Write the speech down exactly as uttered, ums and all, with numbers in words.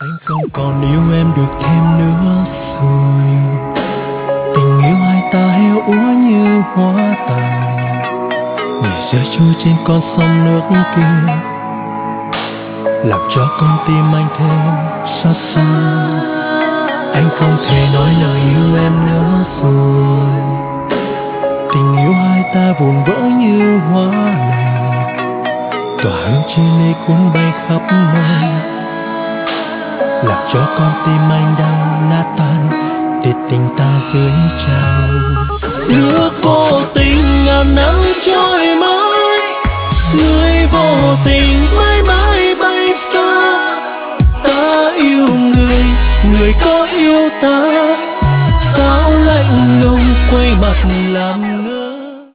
Anh không còn yêu em được thêm nữa rồi. Tình yêu hai ta héo úa như hoa tàn, người rơi trôi trên con sông nước kia, làm cho con tim anh thêm xót xa. Anh không thể nói lời yêu em nữa rồi. Tình yêu hai ta vụn vỡ như hoa này, tỏa hương chia ly cuốn bay khắp nơi, làm cho con tim anh đang nát tan để tình ta gửi trao. Nước vô tình ngàn năm trôi mãi, người vô tình mãi mãi bay xa. Ta yêu người, người có yêu ta, sao lạnh lùng quay mặt làm